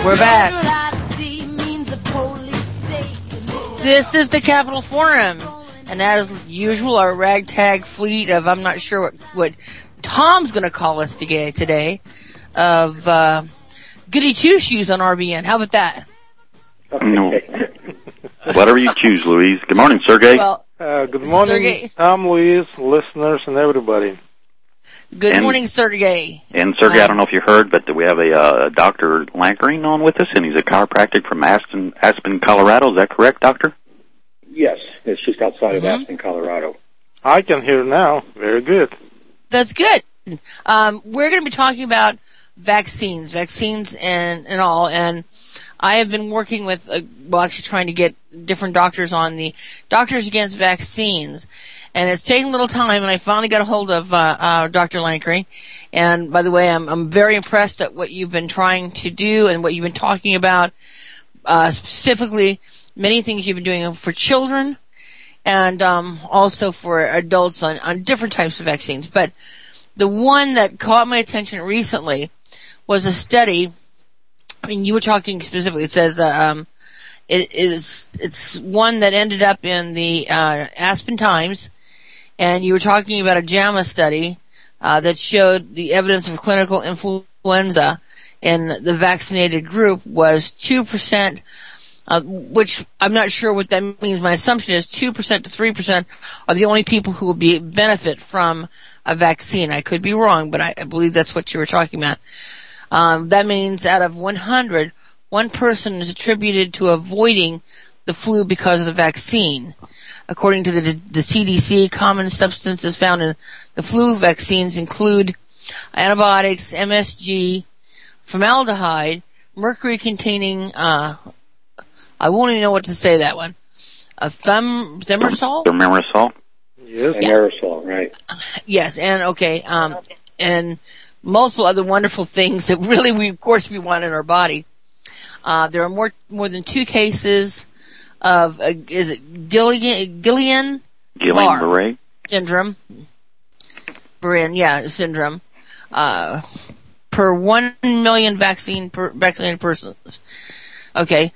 We're back. This is the Capitol Forum, and as usual, our ragtag fleet of, I'm not sure what Tom's going to call us today, of goody two-shoes on RBN. How about that? No. Whatever you choose, Louise. Good morning, Sergey. Well, good morning, Sergey. Tom, Louise, listeners, and everybody. Good morning, Sergey. And Sergey, I don't know if you heard, but we have a Dr. Lankering on with us, and he's a chiropractic from Aspen, Colorado. Is that correct, Doctor? Yes, it's just outside of Aspen, Colorado. I can hear now. Very good. That's good. We're going to be talking about vaccines and all, and I have been working with, actually trying to get different doctors on the Doctors Against Vaccines. And it's taken a little time, and I finally got a hold of Dr. Lankering. And by the way, I'm very impressed at what you've been trying to do and what you've been talking about, specifically many things you've been doing for children and also for adults on different types of vaccines. But the one that caught my attention recently was a study. I mean, you were talking specifically. It says it's one that ended up in the Aspen Times. And you were talking about a JAMA study that showed the evidence of clinical influenza in the vaccinated group was 2%, which I'm not sure what that means. My assumption is 2% to 3% are the only people who will benefit from a vaccine. I could be wrong, but I believe that's what you were talking about. That means out of 100, one person is attributed to avoiding the flu because of the vaccine. According to the CDC, common substances found in the flu vaccines include antibiotics, MSG, formaldehyde, mercury-containing, I won't even know what to say that one, thimerosal? Thimerosal? Yes. Thimerosal, right. Yes, and multiple other wonderful things that really we want in our body. There are more than 2 cases of, is it Guillain-Barré syndrome? Syndrome. Per 1 million vaccinated persons. Okay.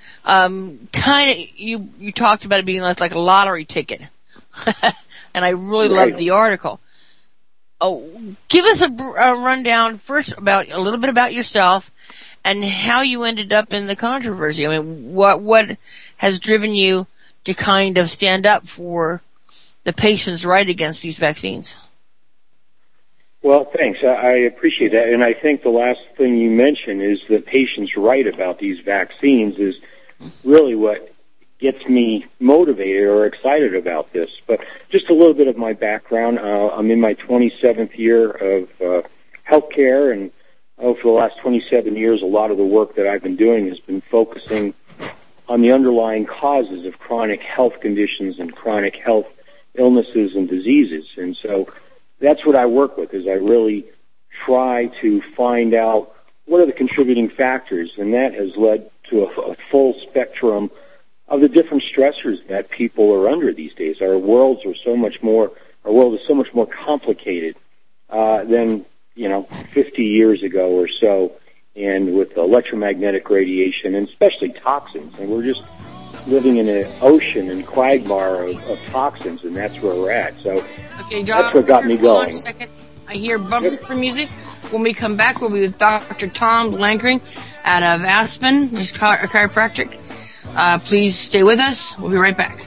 You talked about it being like a lottery ticket. And I really loved the article. Oh, give us a rundown first about a little bit about yourself and how you ended up in the controversy. I mean, what has driven you to kind of stand up for the patient's right against these vaccines? Well, thanks. I appreciate that. And I think the last thing you mentioned is the patient's right about these vaccines is really what gets me motivated or excited about this. But just a little bit of my background. I'm in my 27th year of healthcare, and for the last 27 years, a lot of the work that I've been doing has been focusing on the underlying causes of chronic health conditions and chronic health illnesses and diseases. And so that's what I work with, is I really try to find out what are the contributing factors, and that has led to a full spectrum of the different stressors that people are under these days. Our world is so much more complicated than 50 years ago or so, and with electromagnetic radiation and especially toxins. And we're just living in an ocean and quagmire of toxins, and that's where we're at. So that's what got me going. Hold on a second. I hear bumper music. When we come back, we'll be with Dr. Tom Lankering out of Aspen. He's a chiropractic. Please stay with us. We'll be right back.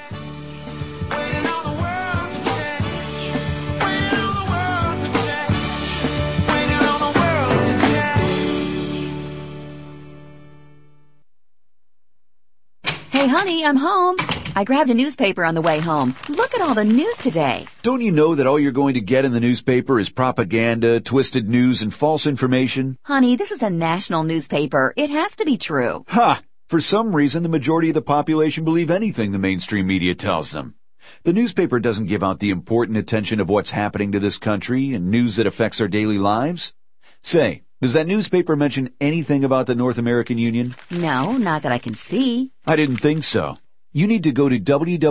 Hey, honey, I'm home. I grabbed a newspaper on the way home. Look at all the news today. Don't you know that all you're going to get in the newspaper is propaganda, twisted news, and false information? Honey, this is a national newspaper. It has to be true. Ha! For some reason, the majority of the population believe anything the mainstream media tells them. The newspaper doesn't give out the important attention of what's happening to this country and news that affects our daily lives. Say, does that newspaper mention anything about the North American Union? No, not that I can see. I didn't think so. You need to go to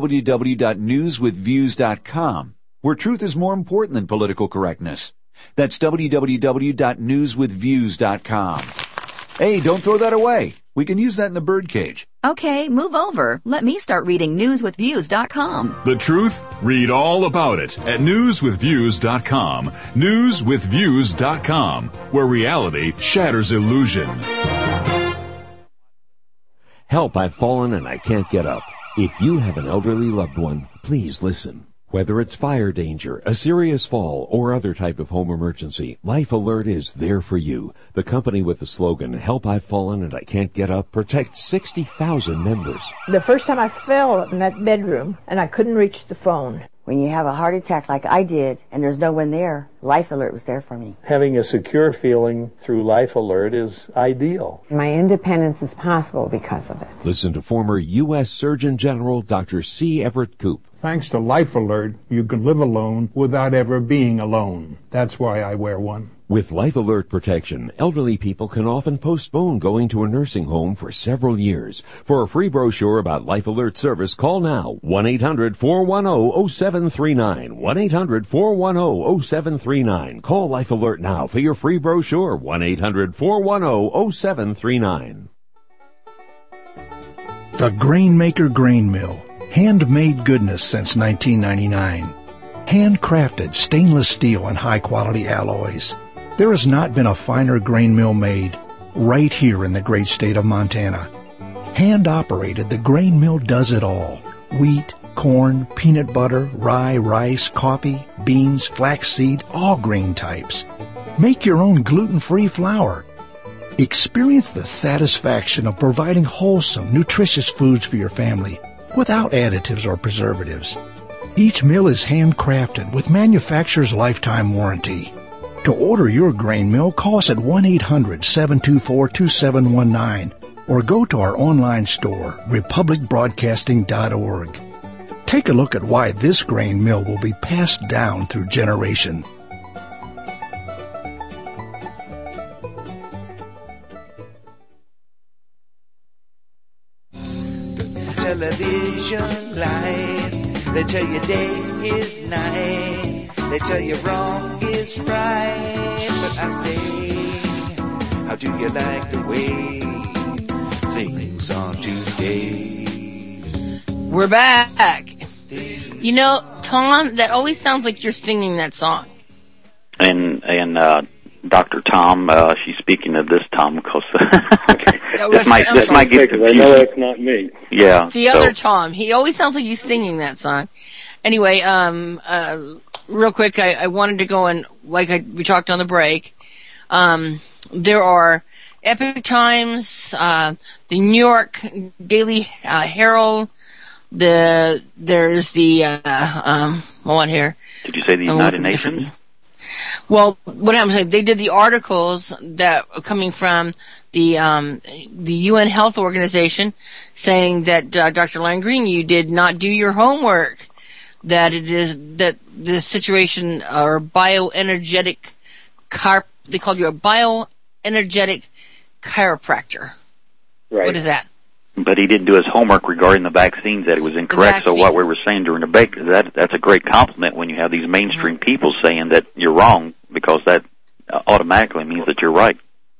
www.newswithviews.com, where truth is more important than political correctness. That's www.newswithviews.com. Hey, don't throw that away. We can use that in the birdcage. Okay, move over. Let me start reading newswithviews.com. The truth? Read all about it at newswithviews.com. Newswithviews.com, where reality shatters illusion. Help, I've fallen and I can't get up. If you have an elderly loved one, please listen. Whether it's fire danger, a serious fall, or other type of home emergency, Life Alert is there for you. The company with the slogan, Help, I've Fallen and I Can't Get Up, protects 60,000 members. The first time I fell in that bedroom and I couldn't reach the phone. When you have a heart attack like I did and there's no one there, Life Alert was there for me. Having a secure feeling through Life Alert is ideal. My independence is possible because of it. Listen to former U.S. Surgeon General Dr. C. Everett Koop. Thanks to Life Alert, you can live alone without ever being alone. That's why I wear one. With Life Alert protection, elderly people can often postpone going to a nursing home for several years. For a free brochure about Life Alert service, call now 1-800-410-0739. 1-800-410-0739. Call Life Alert now for your free brochure. 1-800-410-0739. The Grainmaker Grain Mill. Handmade goodness since 1999. Handcrafted stainless steel and high-quality alloys. There has not been a finer grain mill made right here in the great state of Montana. Hand-operated, the grain mill does it all. Wheat, corn, peanut butter, rye, rice, coffee, beans, flaxseed, all grain types. Make your own gluten-free flour. Experience the satisfaction of providing wholesome, nutritious foods for your family without additives or preservatives. Each mill is handcrafted with manufacturer's lifetime warranty. To order your grain mill, call us at 1-800-724-2719 or go to our online store, republicbroadcasting.org. Take a look at why this grain mill will be passed down through generation. Television lights, they tell you day is night, they tell you wrong is right, but I say, how do you like the way things are today? We're back. You know, Tom, that always sounds like you're singing that song. And Dr. Tom, she's speaking of this Tom because this might get confusing. I know it's not me. Yeah. The other Tom. He always sounds like he's singing that song. Anyway, real quick, I wanted to go and, we talked on the break, there are Epoch Times, the New York Daily Herald, there's the, hold on here. Did you say the United Nations? Well, what I'm saying, they did the articles that are coming from the UN Health Organization saying that, Dr. Langreen, you did not do your homework, that the situation, or bioenergetic they called you a bioenergetic chiropractor. Right. What is that? But he didn't do his homework regarding the vaccines, that it was incorrect. So what we were saying during the break, that's a great compliment when you have these mainstream people saying that you're wrong, because that automatically means that you're right.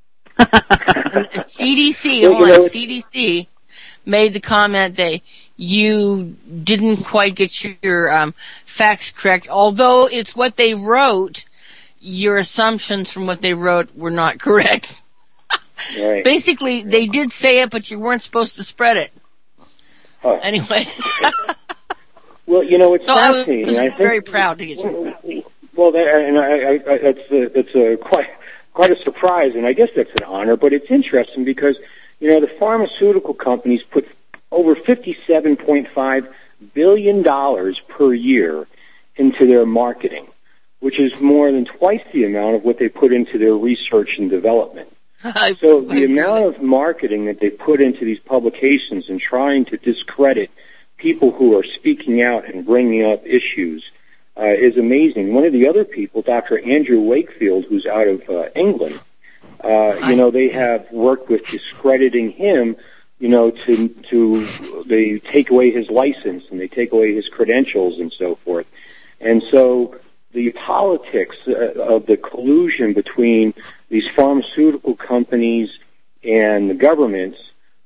CDC made the comment that you didn't quite get your facts correct, although it's what they wrote. Your assumptions from what they wrote were not correct. Right. Basically, they did say it, but you weren't supposed to spread it. Huh. Anyway. Well, you know, it's fascinating. I was very proud to get you. Well, that's quite a surprise, and I guess that's an honor. But it's interesting because, you know, the pharmaceutical companies put over $57.5 billion per year into their marketing, which is more than twice the amount of what they put into their research and development. So the amount of marketing that they put into these publications and trying to discredit people who are speaking out and bringing up issues is amazing. One of the other people, Dr. Andrew Wakefield, who's out of England, you know, they have worked with discrediting him, you know, they take away his license and they take away his credentials and so forth. And so the politics of the collusion between these pharmaceutical companies and the governments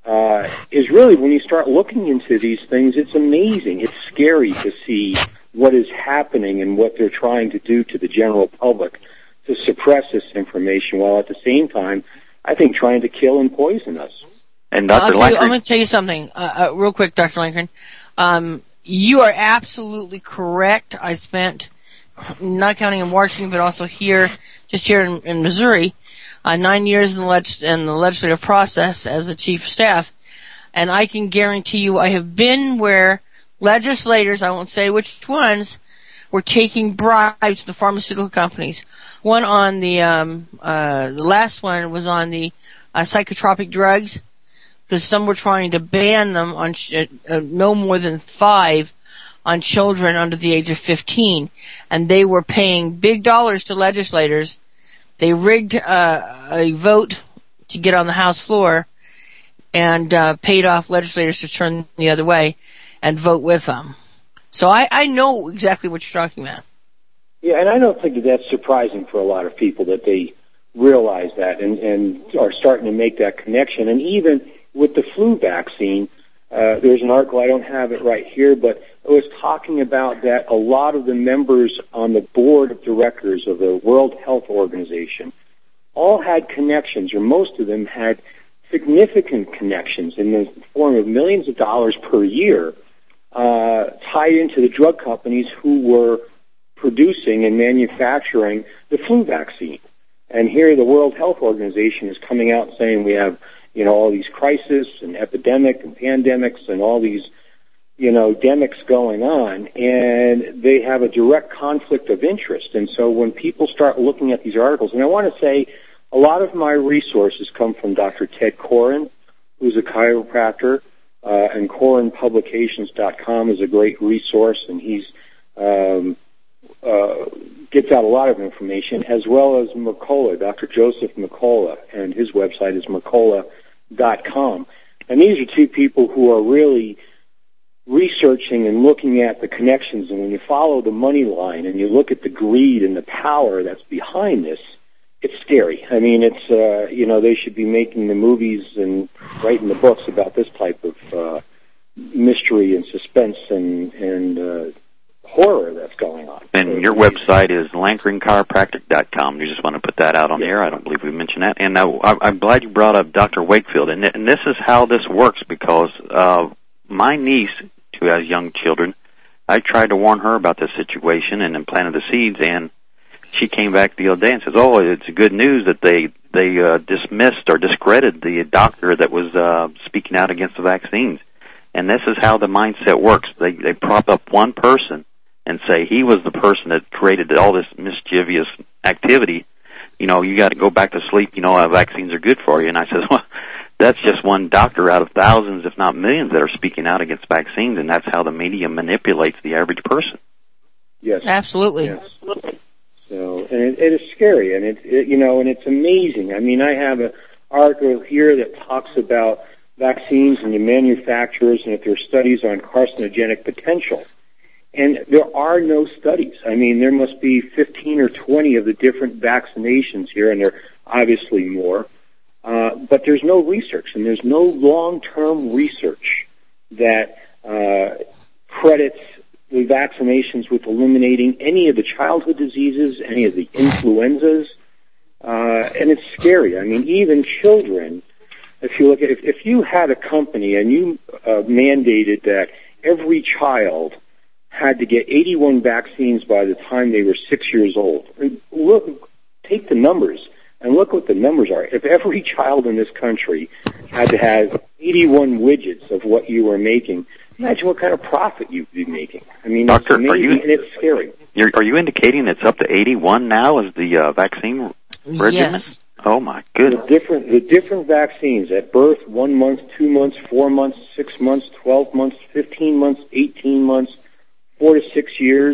is really, when you start looking into these things, it's amazing. It's scary to see what is happening and what they're trying to do to the general public to suppress this information, while at the same time, I think, trying to kill and poison us. And Dr. I'm going to tell you something real quick, Dr. Lankren. You are absolutely correct. I spent, not counting in Washington, but also here in Missouri, 9 years in the legislative process as the chief of staff, and I can guarantee you I have been where legislators, I won't say which ones, were taking bribes from the pharmaceutical companies. One on the last one was on the psychotropic drugs, because some were trying to ban them on no more than 5 on children under the age of 15, and they were paying big dollars to legislators. They rigged a vote to get on the House floor and paid off legislators to turn the other way and vote with them. So I know exactly what you're talking about. Yeah, and I don't think that's surprising for a lot of people that they realize that and are starting to make that connection. And even with the flu vaccine, there's an article, I don't have it right here, but it was talking about that a lot of the members on the board of directors of the World Health Organization all had connections, or most of them had significant connections in the form of millions of dollars per year tied into the drug companies who were producing and manufacturing the flu vaccine. And here the World Health Organization is coming out saying we have, all these crises and epidemic and pandemics and all these, demics going on, and they have a direct conflict of interest. And so when people start looking at these articles, and I want to say a lot of my resources come from Dr. Ted Koren, who's a chiropractor, and KorenPublications.com is a great resource, and he's gets out a lot of information, as well as Mercola, Dr. Joseph Mercola, and his website is Mercola.com. And these are two people who are really researching and looking at the connections, and when you follow the money line and you look at the greed and the power that's behind this, it's scary. I mean, it's, they should be making the movies and writing the books about this type of mystery and suspense and horror that's going on. And your website is LankrenChiropractic.com. You just want to put that out on the air. I don't believe we mentioned that. And I'm glad you brought up Dr. Wakefield. And this is how this works, because my niece, who has young children, I tried to warn her about this situation and then planted the seeds, and she came back the other day and says, "Oh, it's good news that they dismissed or discredited the doctor that was speaking out against the vaccines." And this is how the mindset works. They prop up one person and say he was the person that created all this mischievous activity. You got to go back to sleep. Vaccines are good for you. And I said, well, that's just one doctor out of thousands, if not millions, that are speaking out against vaccines, and that's how the media manipulates the average person. Yes, absolutely. Yes. So, and it is scary, and and it's amazing. I mean, I have an article here that talks about vaccines and the manufacturers, and if there are studies on carcinogenic potential. And there are no studies. I mean, there must be 15 or 20 of the different vaccinations here, and there are obviously more. But there's no research, and there's no long-term research that credits the vaccinations with eliminating any of the childhood diseases, any of the influenzas, and it's scary. I mean, even children, if you look at, if you had a company and you mandated that every child had to get 81 vaccines by the time they were 6 years old, look, take the numbers and look what the numbers are. If every child in this country had to have 81 widgets of what you were making, imagine what kind of profit you'd be making. I mean, Doctor, it's amazing, and it's scary. Are you indicating it's up to 81 now as the vaccine regimen? Yes. Oh my goodness. The different vaccines at birth, 1 month, 2 months, 4 months, 6 months, 12 months, 15 months, 18 months, 4 to 6 years.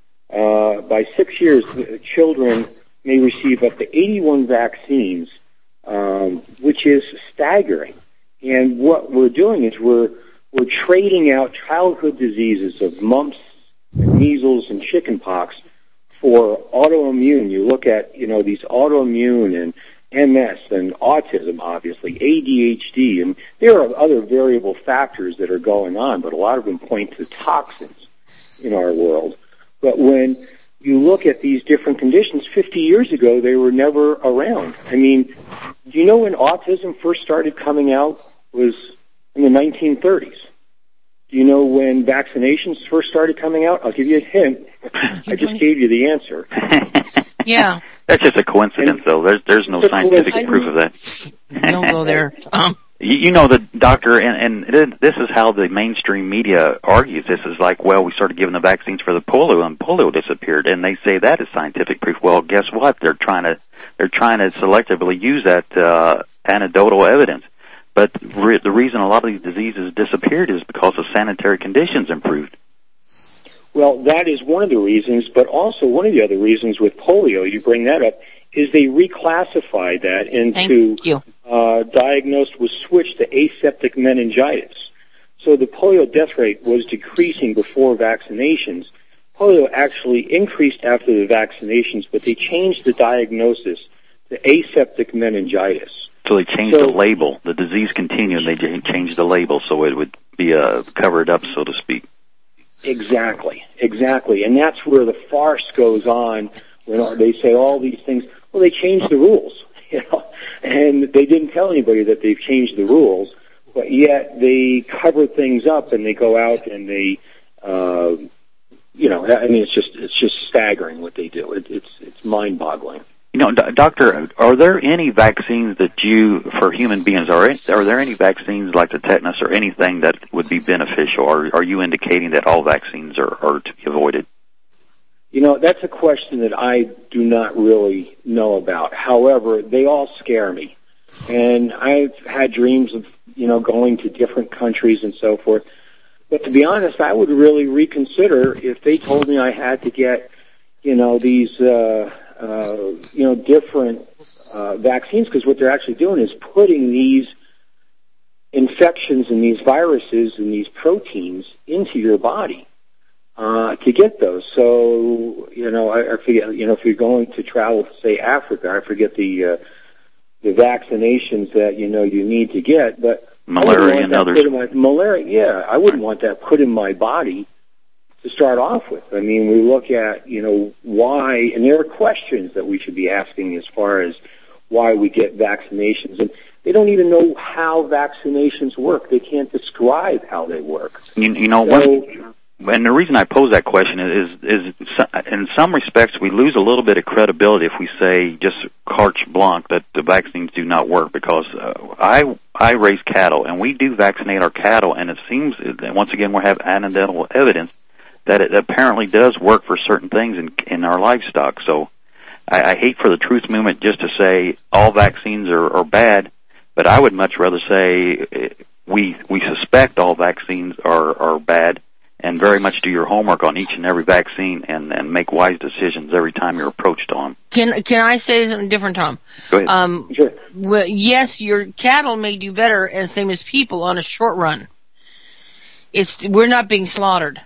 By 6 years, children may receive up to 81 vaccines, which is staggering. And what we're doing is we're trading out childhood diseases of mumps and measles and chickenpox for autoimmune. You look at, these autoimmune and MS and autism, obviously, ADHD, and there are other variable factors that are going on, but a lot of them point to toxins in our world. But when you look at these different conditions, 50 years ago, they were never around. I mean, do you know when autism first started coming out was in the 1930s? Do you know when vaccinations first started coming out? I'll give you a hint. I just gave you the answer. Yeah. That's just a coincidence, though. There's no scientific proof of that. Don't go there. You know, the doctor, and this is how the mainstream media argues. This is like, well, we started giving the vaccines for the polio, and polio disappeared, and they say that is scientific proof. Well, guess what? They're trying to selectively use that anecdotal evidence. But the reason a lot of these diseases disappeared is because of sanitary conditions improved. Well, that is one of the reasons, but also one of the other reasons with polio, you bring that up, is they reclassified that into was switched to aseptic meningitis. So the polio death rate was decreasing before vaccinations. Polio actually increased after the vaccinations, but they changed the diagnosis to aseptic meningitis. So they changed the label. The disease continued. They changed the label so it would be covered up, so to speak. Exactly. And that's where the farce goes on when they say all these things. Well, they changed the rules, and they didn't tell anybody that they've changed the rules, but yet they cover things up and they go out and they, I mean, it's just staggering what they do. It's mind-boggling. Doctor, are there any vaccines for human beings, are there any vaccines like the tetanus or anything that would be beneficial, or are you indicating that all vaccines are to be avoided? That's a question that I do not really know about. However, they all scare me. And I've had dreams of, going to different countries and so forth. But to be honest, I would really reconsider if they told me I had to get, these, different vaccines, because what they're actually doing is putting these infections and these viruses and these proteins into your body to get those. So, I forget, if you're going to travel to, say, Africa, I forget the vaccinations that, you need to get, but malaria and others. Malaria, I wouldn't want that put in my body to start off with. I mean, we look at, why, and there are questions that we should be asking as far as why we get vaccinations. And they don't even know how vaccinations work. They can't describe how they work. And the reason I pose that question is in some respects we lose a little bit of credibility if we say just carte blanche that the vaccines do not work, because I raise cattle and we do vaccinate our cattle, and it seems that once again we have anecdotal evidence that it apparently does work for certain things in our livestock. So I hate for the truth movement just to say all vaccines are bad, but I would much rather say we suspect all vaccines are bad, and very much do your homework on each and every vaccine and make wise decisions every time you're approached on. Can I say something different, Tom? Go ahead. Sure. Well, yes, your cattle may do better, and same as people on a short run. We're not being slaughtered.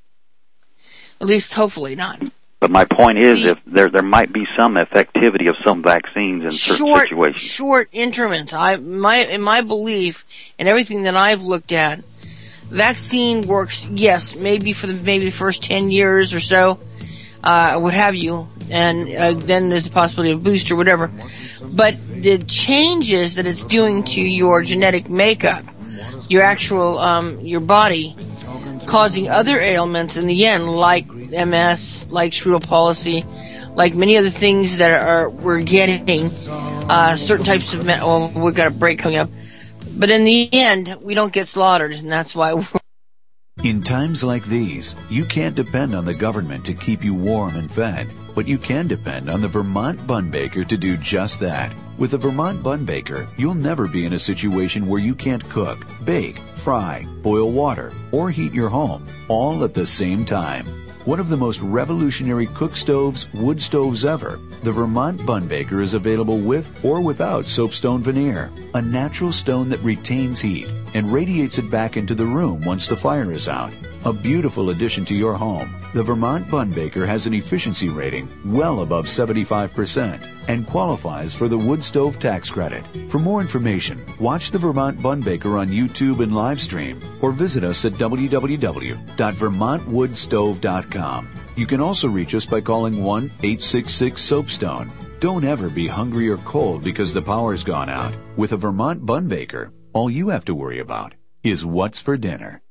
At least, hopefully not. But my point is, if there might be some effectivity of some vaccines in certain situations. Short increments. In my belief, and everything that I've looked at, vaccine works, yes, maybe for the first 10 years or so, what have you, and then there's the possibility of a boost or whatever. But the changes that it's doing to your genetic makeup, your actual, your body, causing other ailments in the end, like MS, like cerebral palsy, like many other things that we're getting, certain types of we've got a break coming up. But in the end, we don't get slaughtered, and that's why In times like these, you can't depend on the government to keep you warm and fed, but you can depend on the Vermont Bun Baker to do just that. With the Vermont Bun Baker, you'll never be in a situation where you can't cook, bake, fry, boil water, or heat your home, all at the same time. One of the most revolutionary cook stoves, wood stoves ever, the Vermont Bun Baker is available with or without soapstone veneer, a natural stone that retains heat and radiates it back into the room once the fire is out. A beautiful addition to your home, the Vermont Bun Baker has an efficiency rating well above 75% and qualifies for the wood stove tax credit. For more information, watch the Vermont Bun Baker on YouTube and live stream or visit us at www.vermontwoodstove.com. You can also reach us by calling 1-866-SOAPSTONE. Don't ever be hungry or cold because the power's gone out. With a Vermont Bun Baker, all you have to worry about is what's for dinner.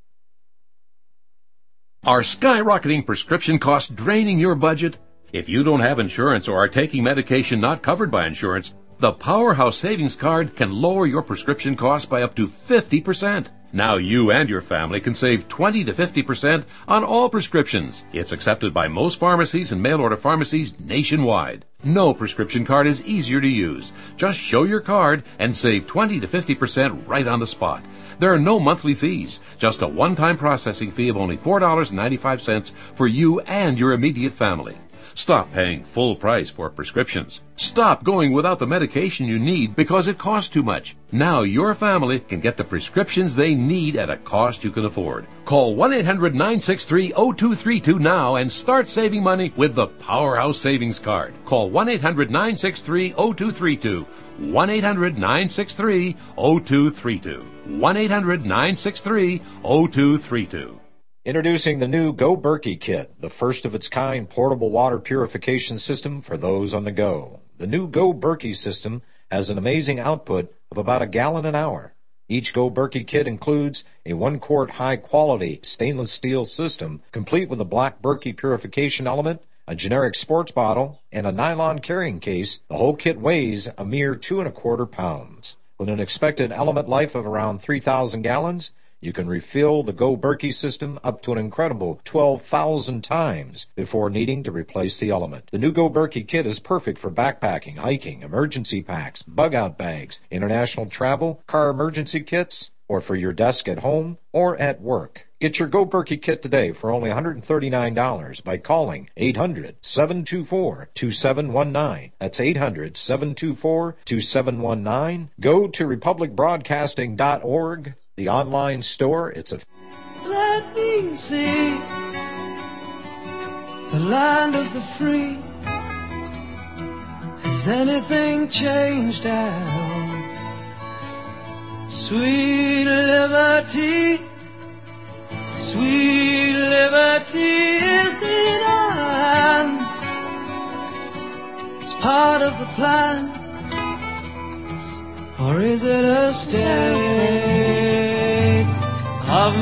Are skyrocketing prescription costs draining your budget? If you don't have insurance or are taking medication not covered by insurance, the Powerhouse Savings Card can lower your prescription costs by up to 50%. Now you and your family can save 20 to 50% on all prescriptions. It's accepted by most pharmacies and mail-order pharmacies nationwide. No prescription card is easier to use. Just show your card and save 20 to 50% right on the spot. There are no monthly fees, just a one-time processing fee of only $4.95 for you and your immediate family. Stop paying full price for prescriptions. Stop going without the medication you need because it costs too much. Now your family can get the prescriptions they need at a cost you can afford. Call 1-800-963-0232 now and start saving money with the Powerhouse Savings Card. Call 1-800-963-0232. 1-800-963-0232. 1-800-963-0232. Introducing the new Go Berkey Kit, the first of its kind portable water purification system for those on the go. The new Go Berkey system has an amazing output of about a gallon an hour. Each Go Berkey kit includes a 1-quart high-quality stainless steel system, complete with a black Berkey purification element, a generic sports bottle, and a nylon carrying case. The whole kit weighs a mere 2¼ pounds. With an expected element life of around 3,000 gallons, you can refill the Go Berkey system up to an incredible 12,000 times before needing to replace the element. The new Go Berkey kit is perfect for backpacking, hiking, emergency packs, bug-out bags, international travel, car emergency kits, or for your desk at home or at work. Get your Go Berkey kit today for only $139 by calling 800-724-2719. That's 800-724-2719. Go to republicbroadcasting.org. The online store, Let me see the land of the free. Has anything changed at all? Sweet liberty is in our hands. It's part of the plan. Or is it a state of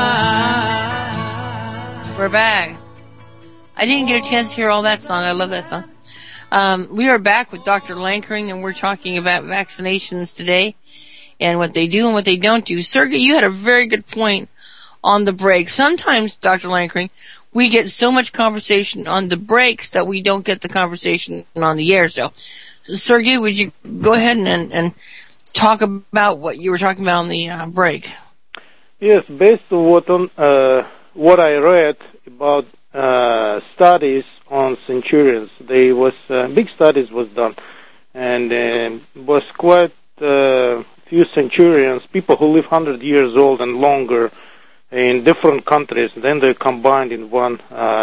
mind? We're back. I didn't get a chance to hear all that song. I love that song. We are back with Dr. Lankering, and we're talking about vaccinations today and what they do and what they don't do. Sergey, you had a very good point on the break. Sometimes, Dr. Lankering, we get so much conversation on the breaks that we don't get the conversation on the air. So, Sergey, would you go ahead and talk about what you were talking about on the break? Yes, based on what I read about studies on centurions, there was big studies was done, and was quite few centurions, people who live 100 years old and longer in different countries. Then they're combined in one,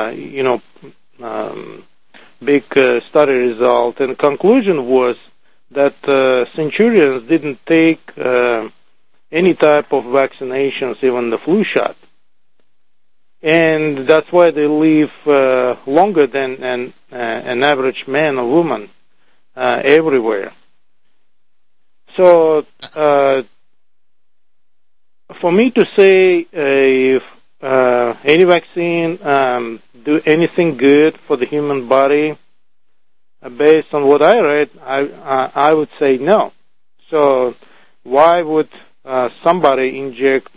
big study result, and the conclusion was that centurions didn't take any type of vaccinations, even the flu shot. And that's why they live longer than an average man or woman everywhere. So for me to say if any vaccine do anything good for the human body, based on what I read, I would say no. So why would somebody inject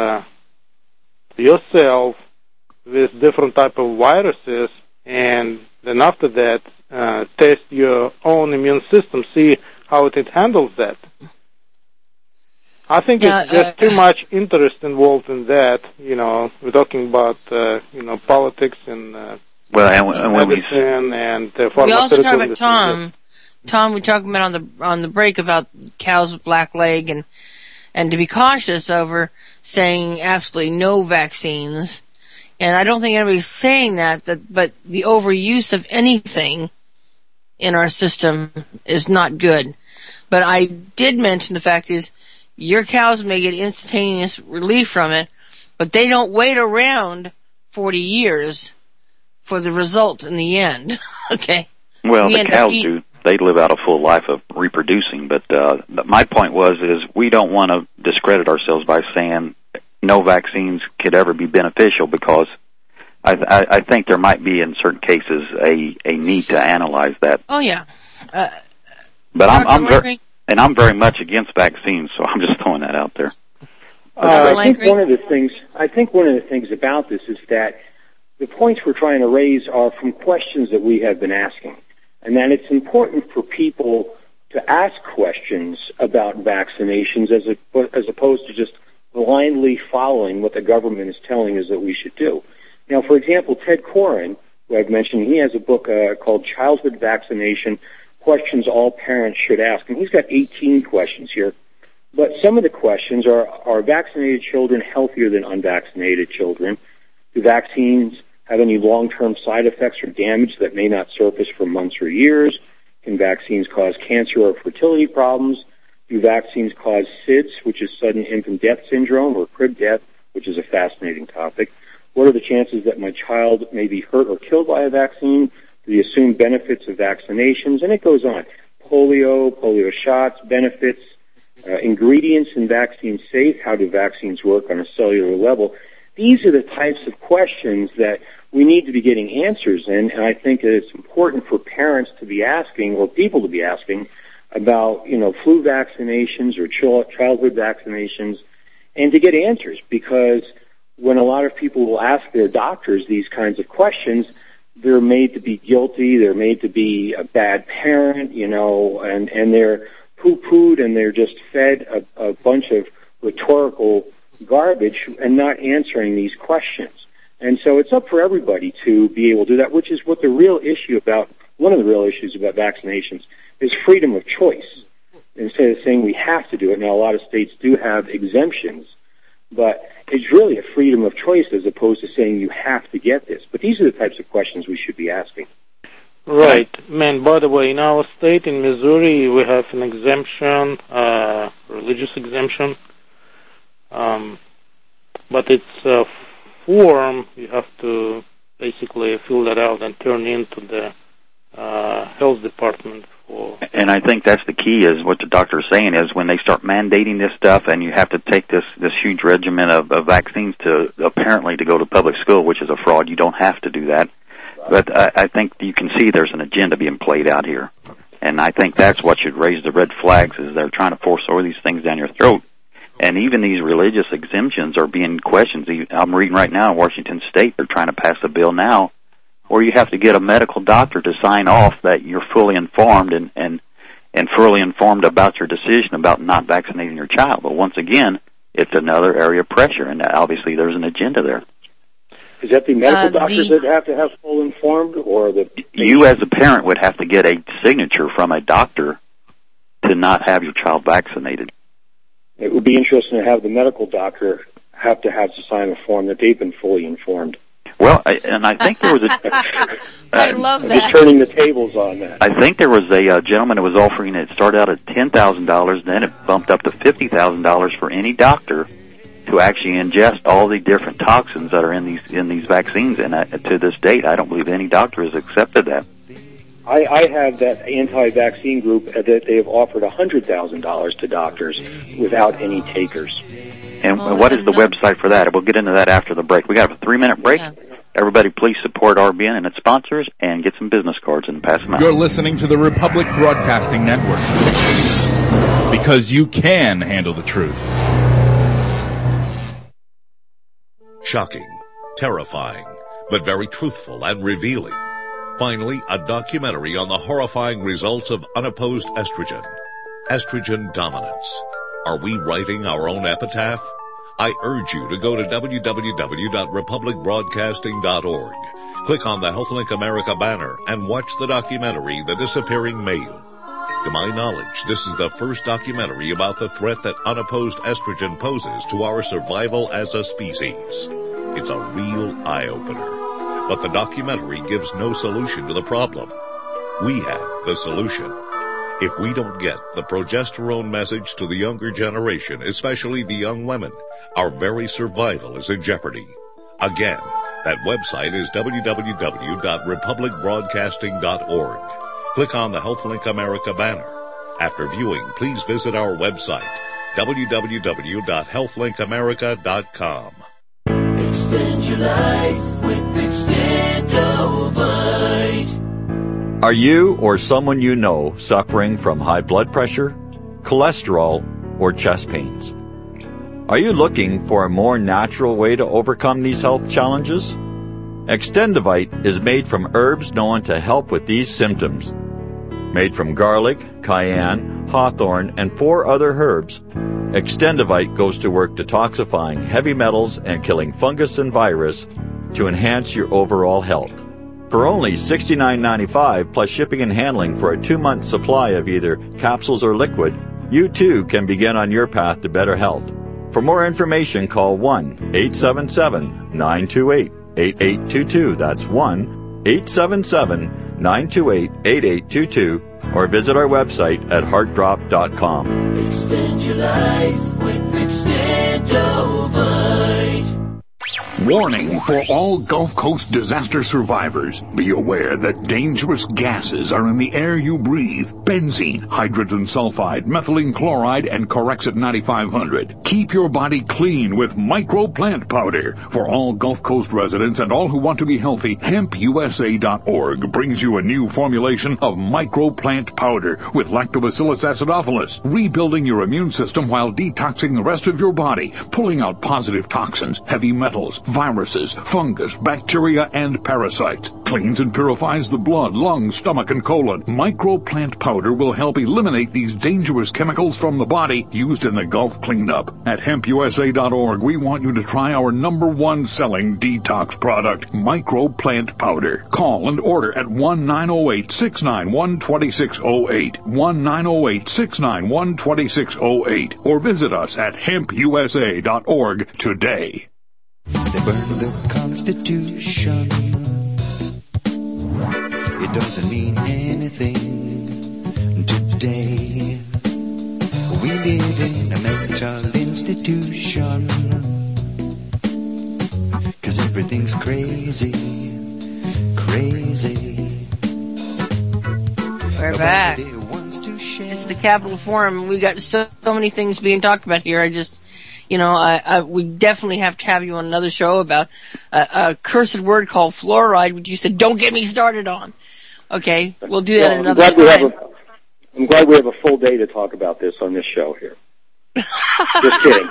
yourself with different type of viruses, and then after that test your own immune system, see how it handles that? I think it's just too much interest involved in that. We're talking about politics and medicine and pharmaceutical. We also talk about Tom. We talked about on the break about cows with black leg and to be cautious over saying absolutely no vaccines And I don't think anybody's saying that, but the overuse of anything in our system is not good. But I did mention the fact is your cows may get instantaneous relief from it, but they don't wait around 40 years for the result in the end. Okay? Well, the cows do. They live out a full life of reproducing. But my point is we don't want to discredit ourselves by saying no vaccines could ever be beneficial, because I think there might be in certain cases a need to analyze that. Oh yeah. But I'm very much against vaccines, so I'm just throwing that out there. I think one of the things about this is that the points we're trying to raise are from questions that we have been asking, and that it's important for people to ask questions about vaccinations as opposed to just blindly following what the government is telling us that we should do. Now, for example, Ted Koren, who I've mentioned, he has a book called Childhood Vaccination, Questions All Parents Should Ask, and he's got 18 questions here. But some of the questions are vaccinated children healthier than unvaccinated children? Do vaccines have any long-term side effects or damage that may not surface for months or years? Can vaccines cause cancer or fertility problems? Do vaccines cause SIDS, which is sudden infant death syndrome, or crib death, which is a fascinating topic? What are the chances that my child may be hurt or killed by a vaccine? The assumed benefits of vaccinations, and it goes on. Polio shots, benefits, ingredients in vaccines safe, how do vaccines work on a cellular level? These are the types of questions that we need to be getting answers in, and I think that it's important for parents to be asking, or people to be asking, about, flu vaccinations or childhood vaccinations, and to get answers, because when a lot of people will ask their doctors these kinds of questions, they're made to be guilty, they're made to be a bad parent, and they're poo-pooed, and they're just fed a bunch of rhetorical garbage and not answering these questions. And so it's up for everybody to be able to do that, which is what one of the real issues about vaccinations is freedom of choice. Instead of saying we have to do it, now a lot of states do have exemptions, but it's really a freedom of choice as opposed to saying you have to get this. But these are the types of questions we should be asking. Right. Man, by the way, in our state, in Missouri, we have an exemption, religious exemption. But it's a form. You have to basically fill that out and turn into the health department. And I think that's the key, is what the doctor is saying, is when they start mandating this stuff and you have to take this huge regimen of vaccines to go to public school, which is a fraud. You don't have to do that. But I think you can see there's an agenda being played out here. And I think that's what should raise the red flags, is they're trying to force all these things down your throat. And even these religious exemptions are being questioned. I'm reading right now in Washington State, they're trying to pass a bill now where you have to get a medical doctor to sign off that you're fully informed and fully informed about your decision about not vaccinating your child. But once again, it's another area of pressure, and obviously there's an agenda there. Is that the medical doctors that have to have full informed, or the you as a parent would have to get a signature from a doctor to not have your child vaccinated? It would be interesting to have the medical doctor have to sign a form that they've been fully informed. Well, and I think there was a... I love that. Just turning the tables on that. I think there was a gentleman who was offering it. Started out at $10,000, then it bumped up to $50,000 for any doctor to actually ingest all the different toxins that are in these vaccines. And to this date, I don't believe any doctor has accepted that. I have that anti-vaccine group that they have offered $100,000 to doctors without any takers. And what is the website for that? We'll get into that after the break. We got a 3-minute break. Yeah. Everybody, please support RBN and its sponsors and get some business cards and pass them out. You're listening to the Republic Broadcasting Network, because you can handle the truth. Shocking, terrifying, but very truthful and revealing. Finally, a documentary on the horrifying results of unopposed estrogen. Estrogen dominance. Are we writing our own epitaph? I urge you to go to www.republicbroadcasting.org. Click on the HealthLink America banner and watch the documentary, The Disappearing Male. To my knowledge, this is the first documentary about the threat that unopposed estrogen poses to our survival as a species. It's a real eye-opener. But the documentary gives no solution to the problem. We have the solution. If we don't get the progesterone message to the younger generation, especially the young women, our very survival is in jeopardy. Again, that website is www.republicbroadcasting.org. Click on the HealthLink America banner. After viewing, please visit our website, www.healthlinkamerica.com. Extend your life with Extendovite. Are you or someone you know suffering from high blood pressure, cholesterol, or chest pains? Are you looking for a more natural way to overcome these health challenges? Extendovite is made from herbs known to help with these symptoms. Made from garlic, cayenne, hawthorn, and 4 other herbs, Extendovite goes to work detoxifying heavy metals and killing fungus and virus to enhance your overall health. For only $69.95 plus shipping and handling for a 2-month supply of either capsules or liquid, you too can begin on your path to better health. For more information, call 1-877-928-8822. That's 1-877-928-8822. Or visit our website at heartdrop.com. Extend your life with Extendovite. Warning for all Gulf Coast disaster survivors. Be aware that dangerous gases are in the air you breathe. Benzene, hydrogen sulfide, methylene chloride, and Corexit 9500. Keep your body clean with Micro Plant Powder. For all Gulf Coast residents and all who want to be healthy, HempUSA.org brings you a new formulation of Micro Plant Powder with Lactobacillus acidophilus, rebuilding your immune system while detoxing the rest of your body, pulling out positive toxins, heavy metals, viruses, fungus, bacteria, and parasites. Cleans and purifies the blood, lungs, stomach, and colon. Micro Plant Powder will help eliminate these dangerous chemicals from the body used in the Gulf cleanup. At HempUSA.org, we want you to try our #1 selling detox product, Micro Plant Powder. Call and order at 1-908-691-2608, 1-908-691-2608, or visit us at HempUSA.org today. They burned the Constitution. It doesn't mean anything today. We live in a mental institution. 'Cause everything's crazy, crazy. We're back. It's the Capitol Forum. We got so many things being talked about here. We definitely have to have you on another show about a cursed word called fluoride, which you said, don't get me started on. Okay, we'll do that another time. I'm glad we have a full day to talk about this on this show here. Just kidding.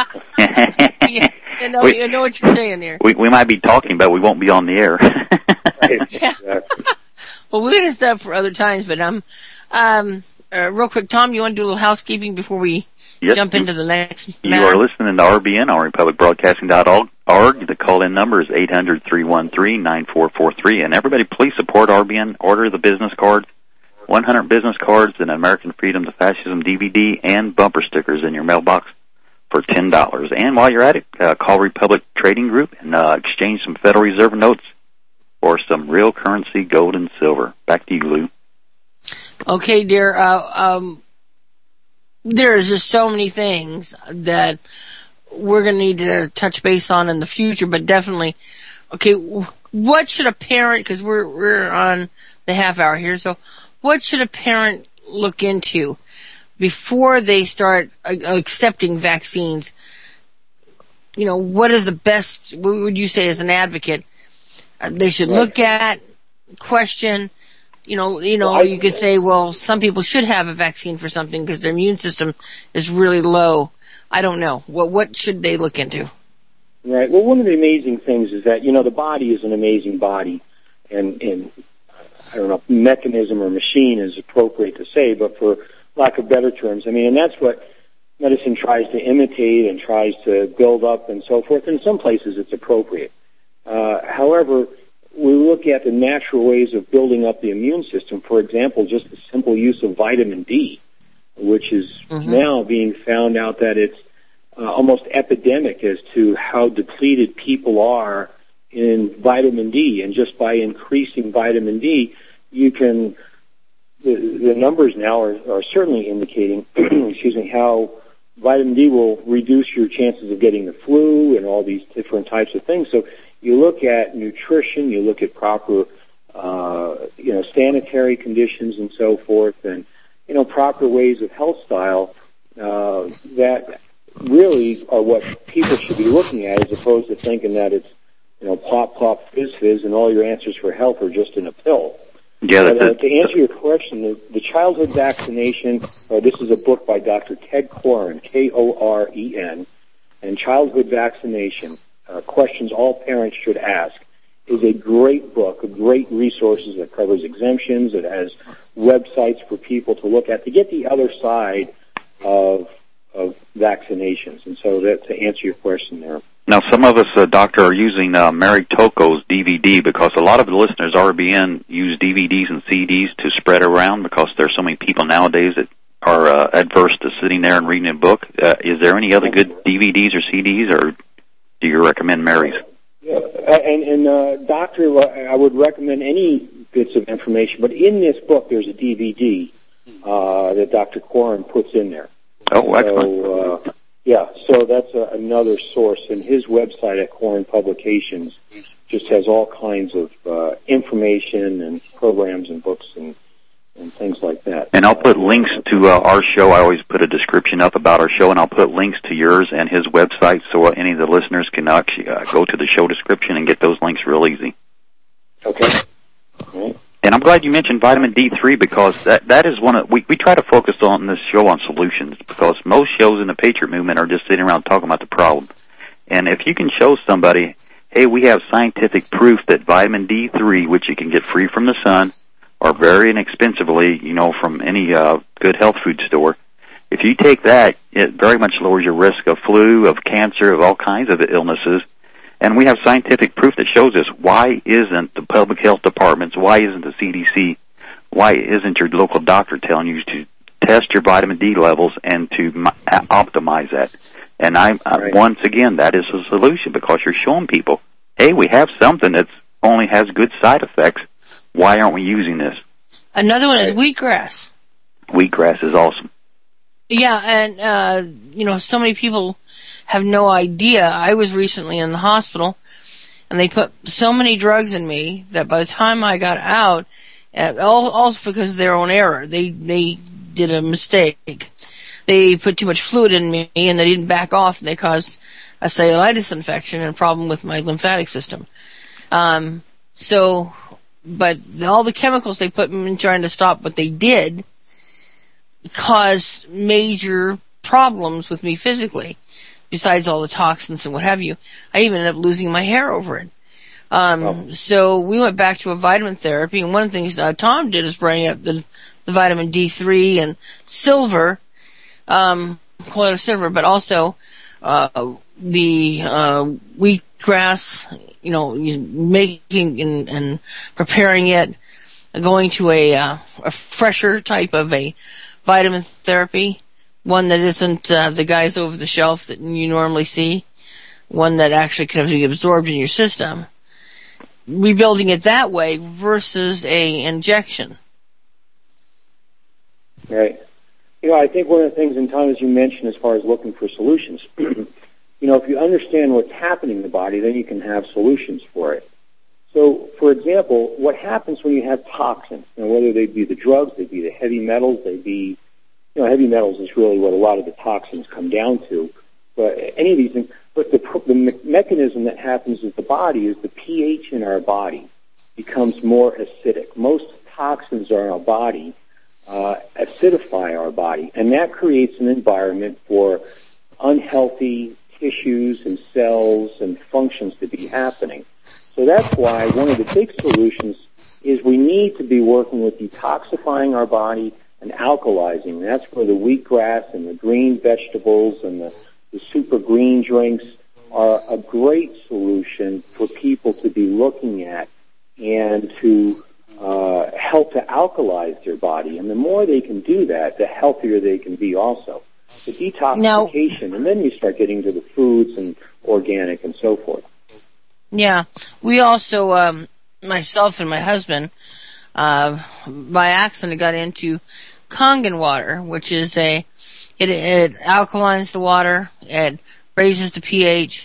You know what you're saying here. We might be talking, but we won't be on the air. Exactly. Well, we're going to stop for other times, but real quick, Tom, you want to do a little housekeeping before we jump into the next matter? You are listening to RBN on RepublicBroadcasting.org. The call-in number is 800-313-9443. And everybody, please support RBN. Order the business cards, 100 business cards, and American Freedom to Fascism DVD, and bumper stickers in your mailbox for $10. And while you're at it, call Republic Trading Group and exchange some Federal Reserve notes for some real currency, gold and silver. Back to you, Lou. Okay, dear. There's just so many things that we're going to need to touch base on in the future, but definitely, okay, what should a parent, because we're on the half hour here, so what should a parent look into before they start accepting vaccines? What is the best, what would you say as an advocate, they should look at, question? You could say, well, some people should have a vaccine for something because their immune system is really low. I don't know. What should they look into? Right. Well, one of the amazing things is that, the body is an amazing body. And I don't know if mechanism or machine is appropriate to say, but for lack of better terms, and that's what medicine tries to imitate and tries to build up and so forth. In some places it's appropriate. However, we look at the natural ways of building up the immune system. For example, just the simple use of vitamin D, which is now being found out that it's almost epidemic as to how depleted people are in vitamin D, and just by increasing vitamin D, you can. The numbers now are certainly indicating, excuse me, how vitamin D will reduce your chances of getting the flu and all these different types of things. So you look at nutrition, you look at proper, sanitary conditions and so forth, and proper ways of health style that really are what people should be looking at, as opposed to thinking that it's pop, pop, fizz, fizz, and all your answers for health are just in a pill. Yeah, but, to answer your question, the childhood vaccination, this is a book by Dr. Ted Koren, Koren, and Childhood Vaccination, Questions All Parents Should Ask, is a great book, a great resource that covers exemptions. It has websites for people to look at to get the other side of vaccinations. And so that, to answer your question there. Now, some of us, Doctor, are using Mary Toko's DVD because a lot of the listeners, RBN, use DVDs and CDs to spread around because there's so many people nowadays that are adverse to sitting there and reading a book. Is there any other good DVDs or CDs, or do you recommend Mary's? Yeah, and Doctor, I would recommend any bits of information, but in this book there's a DVD that Dr. Koren puts in there. Oh, excellent. So that's another source, and his website at Koren Publications just has all kinds of information and programs and books and things like that. And I'll put links to our show. I always put a description up about our show, and I'll put links to yours and his website so any of the listeners can actually go to the show description and get those links real easy. Okay. All right. And I'm glad you mentioned vitamin D3 because that is one of, we try to focus on this show on solutions because most shows in the Patriot Movement are just sitting around talking about the problem. And if you can show somebody, hey, we have scientific proof that vitamin D3, which you can get free from the sun or very inexpensively, from any good health food store, if you take that, it very much lowers your risk of flu, of cancer, of all kinds of illnesses. And we have scientific proof that shows us. Why isn't the public health departments, why isn't the CDC, why isn't your local doctor telling you to test your vitamin D levels and to optimize that? And once again, that is a solution because you're showing people, hey, we have something that only has good side effects. Why aren't we using this? Another one is wheatgrass. Wheatgrass is awesome. Yeah, and, so many people have no idea. I was recently in the hospital, and they put so many drugs in me that by the time I got out, also because of their own error, they did a mistake. They put too much fluid in me, and they didn't back off, and they caused a cellulitis infection and a problem with my lymphatic system. But all the chemicals they put in trying to stop what they did caused major problems with me physically, besides all the toxins and what have you. I even ended up losing my hair over it. So we went back to a vitamin therapy, and one of the things Tom did is bring up the vitamin D3 and silver, colloidal silver, but also the wheatgrass, making and preparing it, going to a fresher type of a vitamin therapy, one that isn't the guys over the shelf that you normally see, one that actually can be absorbed in your system. Rebuilding it that way versus a injection. Right. I think one of the things, and Tom, as you mentioned, as far as looking for solutions, if you understand what's happening in the body, then you can have solutions for it. So, for example, what happens when you have toxins, whether they be the drugs, they be the heavy metals, they be, heavy metals is really what a lot of the toxins come down to, but any of these things, but the mechanism that happens with the body is the pH in our body becomes more acidic. Most toxins in our body acidify our body, and that creates an environment for unhealthy tissues and cells and functions to be happening. So that's why one of the big solutions is we need to be working with detoxifying our body and alkalizing. That's where the wheatgrass and the green vegetables and the super green drinks are a great solution for people to be looking at and to help to alkalize their body. And the more they can do that, the healthier they can be also. the detoxification, and then you start getting to the foods and organic and so forth. Yeah. We also, myself and my husband, by accident got into Kangen water, which is it alkalines the water, it raises the pH.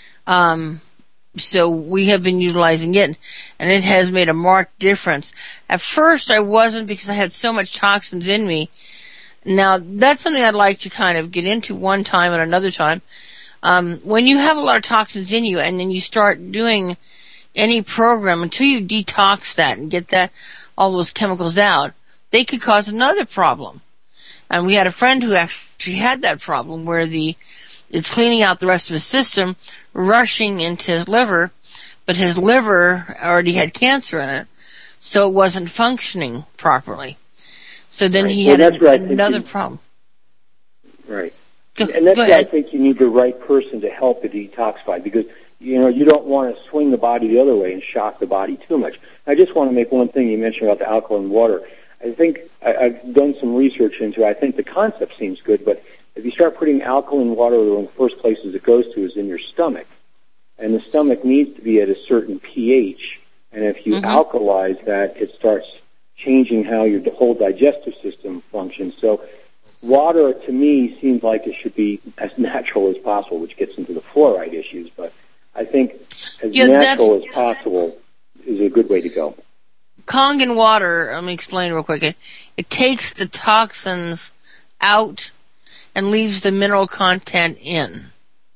So we have been utilizing it, and it has made a marked difference. At first I wasn't, because I had so much toxins in me. Now, that's something I'd like to kind of get into one time and another time. When you have a lot of toxins in you, and then you start doing any program, until you detox that and get all those chemicals out, they could cause another problem. And we had a friend who actually had that problem, where it's cleaning out the rest of his system, rushing into his liver, but his liver already had cancer in it, so it wasn't functioning properly. So then he had another problem. Right. And that's why I think you need the right person to help it detoxify, because, you don't want to swing the body the other way and shock the body too much. I just want to make one thing you mentioned about the alkaline water. I think I've done some research into it. I think the concept seems good, but if you start putting alkaline water, one of the first places it goes to is in your stomach. And the stomach needs to be at a certain pH. And if you alkalize that, it starts changing how your whole digestive system functions. So water, to me, seems like it should be as natural as possible, which gets into the fluoride issues. But I think as natural as possible is a good way to go. Kangen water, let me explain real quick. It takes the toxins out and leaves the mineral content in.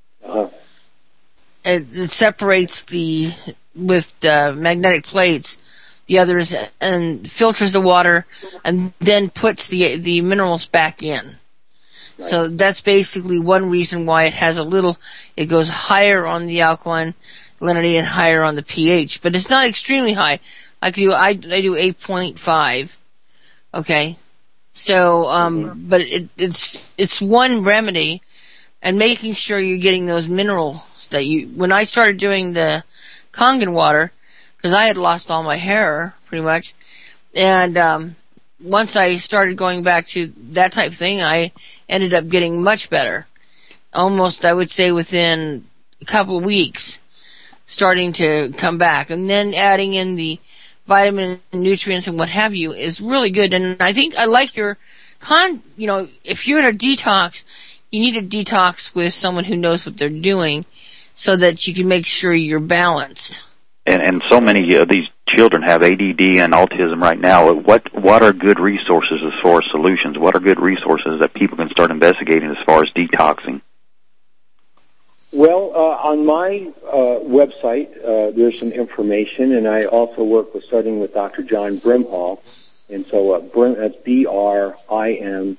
It separates with the magnetic plates, the others, and filters the water, and then puts the minerals back in. Right. So that's basically one reason why it goes higher on the alkalinity and higher on the pH, but it's not extremely high. I do 8.5. Okay. So, but it's one remedy, and making sure you're getting those minerals when I started doing the Kangen water, because I had lost all my hair, pretty much, and, once I started going back to that type of thing, I ended up getting much better. Almost, I would say, within a couple of weeks, starting to come back. And then adding in the vitamin and nutrients and what have you is really good. And I think I like your if you're in a detox, you need to detox with someone who knows what they're doing, so that you can make sure you're balanced. And so many of these children have ADD and autism right now. What are good resources as far as solutions? What are good resources that people can start investigating as far as detoxing? Well, on my website, there's some information, and I also work starting with Dr. John Brimhall. And so that's BRIMHALL,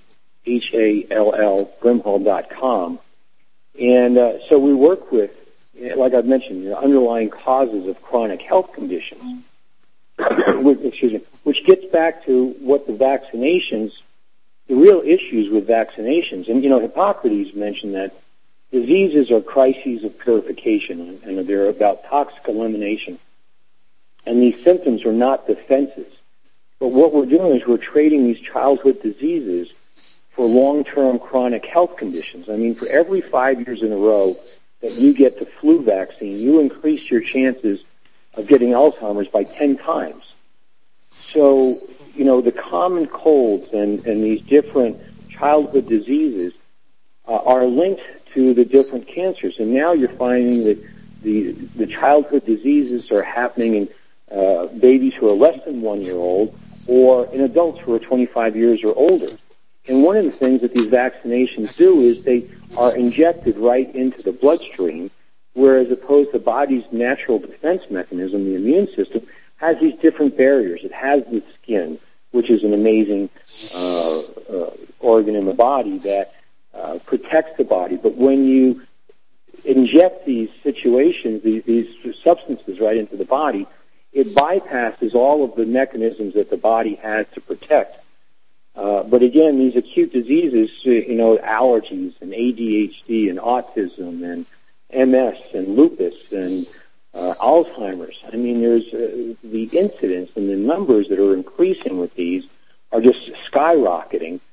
Brimhall.com. And so we work with, like I've mentioned, underlying causes of chronic health conditions, which gets back to what the real issues with vaccinations. And, Hippocrates mentioned that diseases are crises of purification, and they're about toxic elimination. And these symptoms are not defenses. But what we're doing is we're trading these childhood diseases for long-term chronic health conditions. I mean, for every 5 years in a row that you get the flu vaccine, you increase your chances of getting Alzheimer's by 10 times. So, the common colds and these different childhood diseases are linked to the different cancers. And now you're finding that the childhood diseases are happening in babies who are less than 1 year old, or in adults who are 25 years or older. And one of the things that these vaccinations do is they are injected right into the bloodstream, whereas opposed to the body's natural defense mechanism, the immune system, has these different barriers. It has the skin, which is an amazing organ in the body that protects the body. But when you inject these situations, these substances right into the body, it bypasses all of the mechanisms that the body has to protect. But again, these acute diseases, allergies and ADHD and autism and MS and lupus and Alzheimer's. I mean, there's the incidence and the numbers that are increasing with these are just skyrocketing.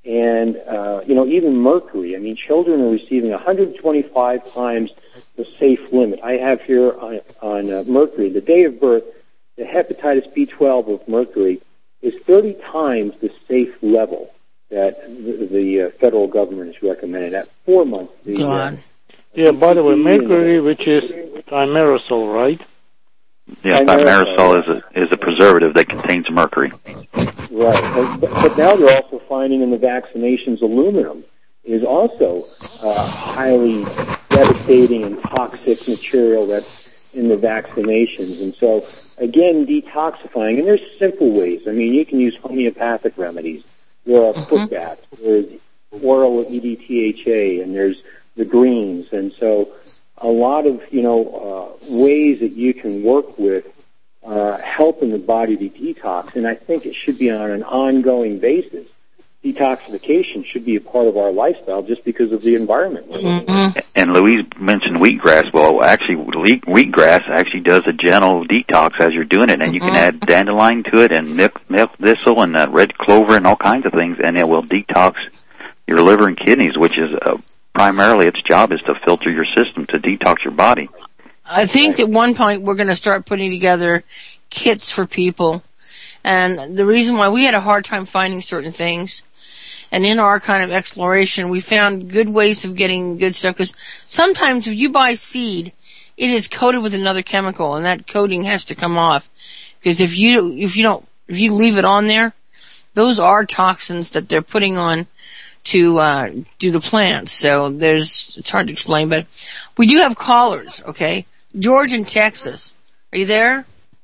and even mercury. I mean, children are receiving 125 times the safe limit. I have here on mercury, the day of birth, the hepatitis B12 of mercury is 30 times the safe level that the federal government has recommended at 4 months. Yeah, by the way, mercury, which is thimerosal, right? Yeah, thimerosal is a preservative that contains mercury. Right, but now they're also finding in the vaccinations aluminum is also highly devastating and toxic material that's in the vaccinations. And so, again, detoxifying, and there's simple ways. I mean, you can use homeopathic remedies. There are foot baths, there's oral EDTA, and there's the greens. And so a lot of, ways that you can work with helping the body to detox, and I think it should be on an ongoing basis. Detoxification should be a part of our lifestyle just because of the environment. And Louise mentioned wheatgrass. Well, actually, wheatgrass actually does a gentle detox as you're doing it, and you can add dandelion to it and milk thistle and red clover and all kinds of things, and it will detox your liver and kidneys, which is primarily its job is to filter your system to detox your body. I think at one point we're going to start putting together kits for people, and the reason why we had a hard time finding certain things, and in our kind of exploration, we found good ways of getting good stuff, because sometimes if you buy seed, it is coated with another chemical, and that coating has to come off, because if you leave it on there, those are toxins that they're putting on to do the plants. So it's hard to explain, but we do have callers, okay? George in Texas. Are you there?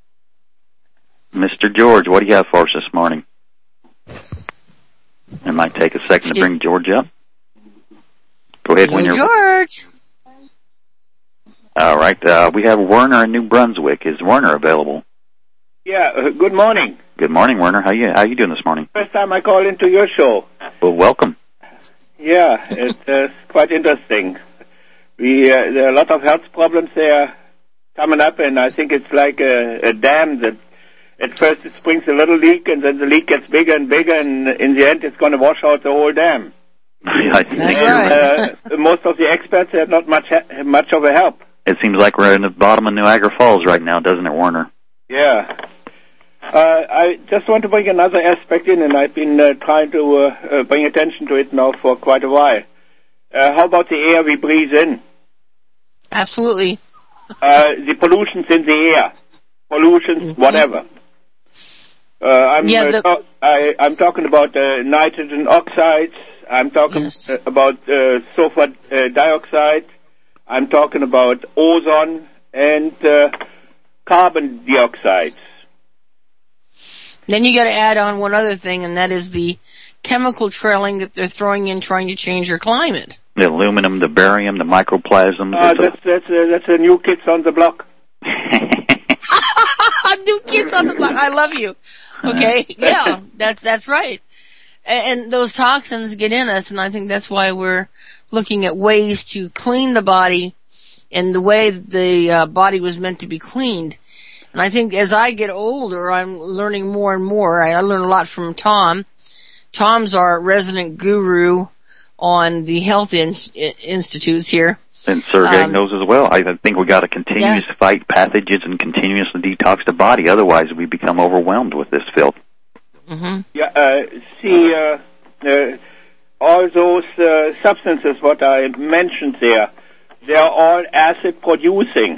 Mr. George, what do you have for us this morning? It might take a second to bring George up. Go ahead when you're... George! All right. We have Werner in New Brunswick. Is Werner available? Yeah, good morning. Good morning, Werner. How you doing this morning? First time I call into your show. Well, welcome. Yeah, it's quite interesting. There are a lot of health problems there coming up, and I think it's like a dam that at first it springs a little leak, and then the leak gets bigger and bigger, and in the end it's going to wash out the whole dam. I think most of the experts are not much of a help. It seems like we're in the bottom of Niagara Falls right now, doesn't it, Werner? Yeah. I just want to bring another aspect in, and I've been trying to bring attention to it now for quite a while. How about the air we breathe in? Absolutely. The pollutions in the air. Pollutions, whatever. I'm talking about nitrogen oxides. I'm talking about sulfur dioxide. I'm talking about ozone and carbon dioxides. Then you got to add on one other thing, and that is the chemical trailing that they're throwing in trying to change your climate. The aluminum, the barium, the microplasm. That's a new kids on the block. New kids on the block. I love you. Okay, yeah, that's right. And those toxins get in us, and I think that's why we're looking at ways to clean the body in the way that the body was meant to be cleaned. And I think as I get older, I'm learning more and more. I learn a lot from Tom. Tom's our resident guru on the health institutes here. And Sergey knows as well. I think we got to continue to fight pathogens and continuously detox the body. Otherwise, we become overwhelmed with this filth. Mm-hmm. Yeah. All those substances what I mentioned there, they are all acid producing.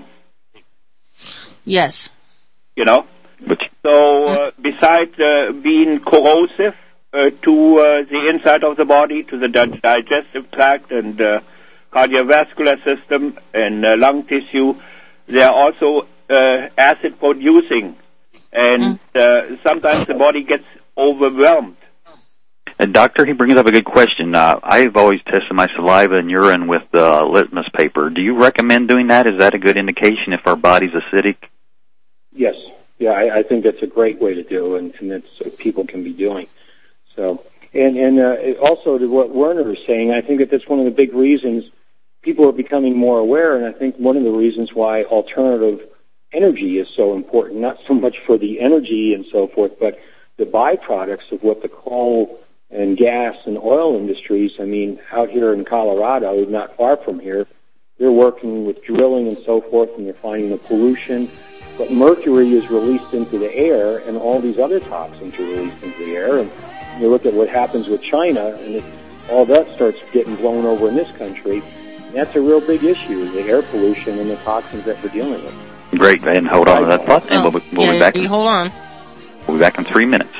Yes. You know. So besides being corrosive to the inside of the body, to the digestive tract and cardiovascular system and lung tissue, they are also acid producing, and sometimes the body gets overwhelmed. And doctor, he brings up a good question. I've always tested my saliva and urine with litmus paper. Do you recommend doing that? Is that a good indication if our body's acidic? Yes. Yeah, I think that's a great way to do, and that's what people can be doing. So, and also to what Werner is saying, I think that's one of the big reasons people are becoming more aware, and I think one of the reasons why alternative energy is so important, not so much for the energy and so forth, but the byproducts of what the coal and gas and oil industries. I mean, out here in Colorado, not far from here, they're working with drilling and so forth, and they're finding the pollution. But mercury is released into the air, and all these other toxins are released into the air. And you look at what happens with China, and all that starts getting blown over in this country. And that's a real big issue, the air pollution and the toxins that we're dealing with. Great, and hold on to that thought, and we'll be back. Hold on. We'll be back in 3 minutes.